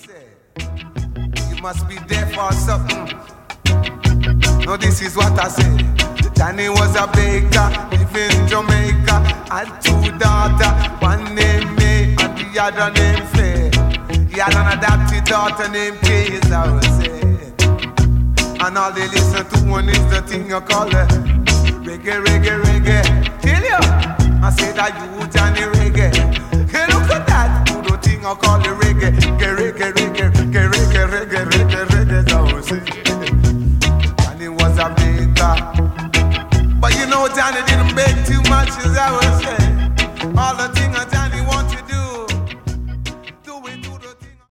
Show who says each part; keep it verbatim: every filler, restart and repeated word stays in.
Speaker 1: You must be there for something. No, this is what I say. Johnny was a baker, live in Jamaica, had two daughters, one named May and the other named Faye. He had an adopted daughter named Kay, as I would say. And all they listen to one is the thing you call it reggae, reggae, reggae. Tell you, I say that you Johnny reggae. Hey, look at that, do the thing I call it reggae, reggae, reggae, reggae, reggae, reggae, reggae, reggae, reggae, as I would say. Johnny was a baker. But you know Johnny didn't bake too much, as I was saying.